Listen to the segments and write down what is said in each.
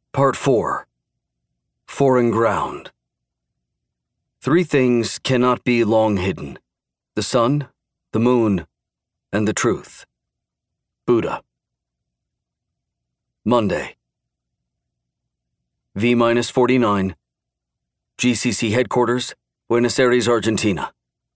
Part 4. Foreign Ground. 3 things cannot be long hidden: the sun, the moon, and the truth. Buddha. Monday. V-49. GCC Headquarters, Buenos Aires, Argentina.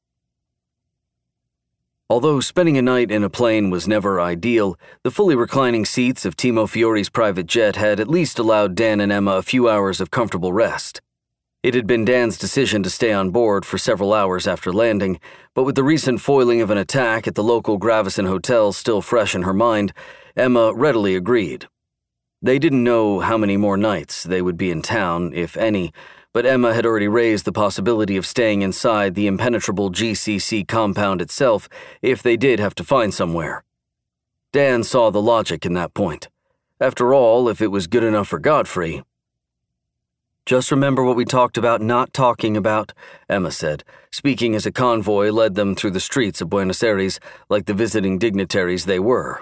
Although spending a night in a plane was never ideal, the fully reclining seats of Timo Fiori's private jet had at least allowed Dan and Emma a few hours of comfortable rest. It had been Dan's decision to stay on board for several hours after landing, but with the recent foiling of an attack at the local Gravison Hotel still fresh in her mind, Emma readily agreed. They didn't know how many more nights they would be in town, if any, but Emma had already raised the possibility of staying inside the impenetrable GCC compound itself if they did have to find somewhere. Dan saw the logic in that point. After all, if it was good enough for Godfrey... "Just remember what we talked about not talking about," Emma said, speaking as a convoy led them through the streets of Buenos Aires like the visiting dignitaries they were.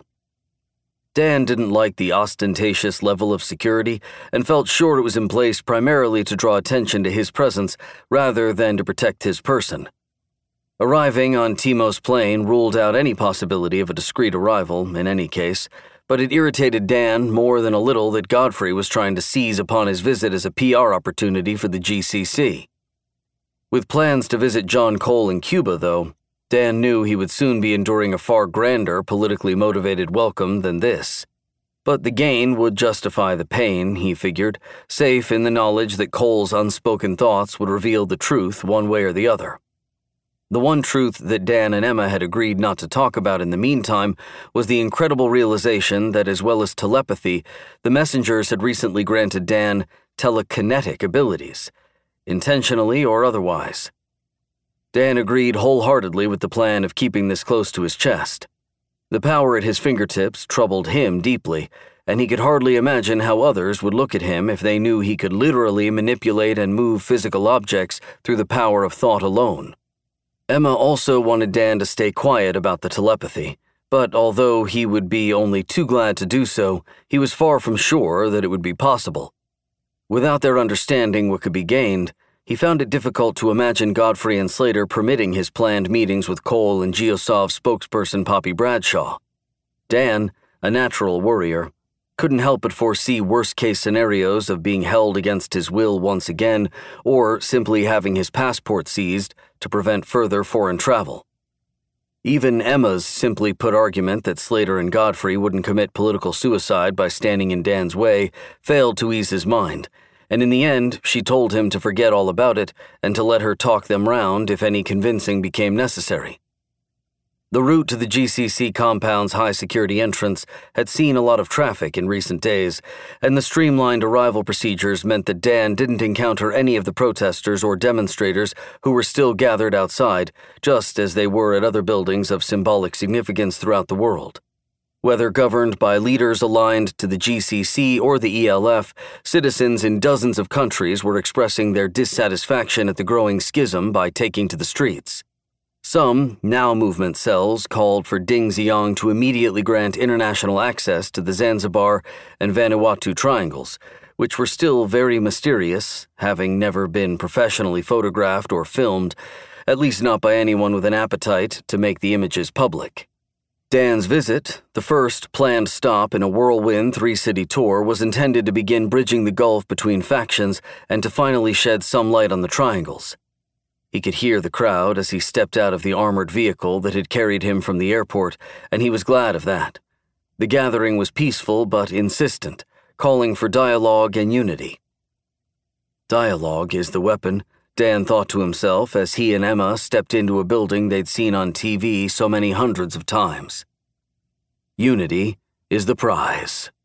Dan didn't like the ostentatious level of security and felt sure it was in place primarily to draw attention to his presence rather than to protect his person. Arriving on Timo's plane ruled out any possibility of a discreet arrival in any case, but it irritated Dan more than a little that Godfrey was trying to seize upon his visit as a PR opportunity for the GCC. With plans to visit John Cole in Cuba, though, Dan knew he would soon be enduring a far grander, politically motivated welcome than this. But the gain would justify the pain, he figured, safe in the knowledge that Cole's unspoken thoughts would reveal the truth one way or the other. The one truth that Dan and Emma had agreed not to talk about in the meantime was the incredible realization that, as well as telepathy, the messengers had recently granted Dan telekinetic abilities, intentionally or otherwise. Dan agreed wholeheartedly with the plan of keeping this close to his chest. The power at his fingertips troubled him deeply, and he could hardly imagine how others would look at him if they knew he could literally manipulate and move physical objects through the power of thought alone. Emma also wanted Dan to stay quiet about the telepathy, but although he would be only too glad to do so, he was far from sure that it would be possible. Without their understanding what could be gained, he found it difficult to imagine Godfrey and Slater permitting his planned meetings with Cole and Geosov spokesperson Poppy Bradshaw. Dan, a natural worrier, couldn't help but foresee worst-case scenarios of being held against his will once again, or simply having his passport seized to prevent further foreign travel. Even Emma's simply put argument that Slater and Godfrey wouldn't commit political suicide by standing in Dan's way failed to ease his mind, and in the end, she told him to forget all about it and to let her talk them round if any convincing became necessary. The route to the GCC compound's high-security entrance had seen a lot of traffic in recent days, and the streamlined arrival procedures meant that Dan didn't encounter any of the protesters or demonstrators who were still gathered outside, just as they were at other buildings of symbolic significance throughout the world. Whether governed by leaders aligned to the GCC or the ELF, citizens in dozens of countries were expressing their dissatisfaction at the growing schism by taking to the streets. Some Now Movement cells called for Ding Xiang to immediately grant international access to the Zanzibar and Vanuatu triangles, which were still very mysterious, having never been professionally photographed or filmed, at least not by anyone with an appetite to make the images public. Dan's visit, the first planned stop in a whirlwind 3-city tour, was intended to begin bridging the gulf between factions and to finally shed some light on the triangles. He could hear the crowd as he stepped out of the armored vehicle that had carried him from the airport, and he was glad of that. The gathering was peaceful but insistent, calling for dialogue and unity. Dialogue is the weapon, Dan thought to himself as he and Emma stepped into a building they'd seen on TV so many hundreds of times. Unity is the prize.